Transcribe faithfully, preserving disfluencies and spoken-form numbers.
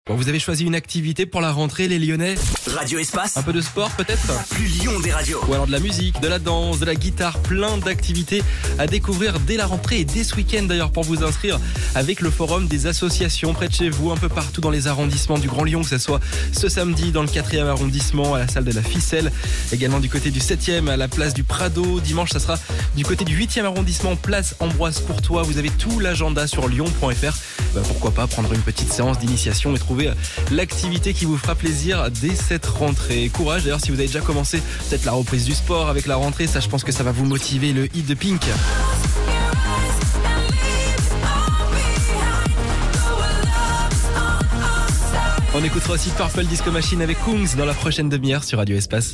Bon, vous avez choisi une activité pour la rentrée, les Lyonnais? Radio Espace. Un peu de sport peut-être? La plus Lyon des radios. Ou alors de la musique, de la danse, de la guitare, plein d'activités à découvrir dès la rentrée et dès ce week-end d'ailleurs pour vous inscrire avec le forum des associations près de chez vous, un peu partout dans les arrondissements du Grand Lyon, que ce soit ce samedi dans le quatrième arrondissement à la salle de la Ficelle, également du côté du septième à la place du Prado, dimanche ça sera du côté du huitième arrondissement, place Ambroise Courtois. Vous avez tout l'agenda sur lyon point f r. Bah, pourquoi pas prendre une petite séance d'initiation et trouver l'activité qui vous fera plaisir dès cette rentrée. Courage d'ailleurs si vous avez déjà commencé peut-être la reprise du sport avec la rentrée, ça je pense que ça va vous motiver. Le hit de Pink. On écoutera aussi Purple Disco Machine avec Kungs dans la prochaine demi-heure sur Radio Espace.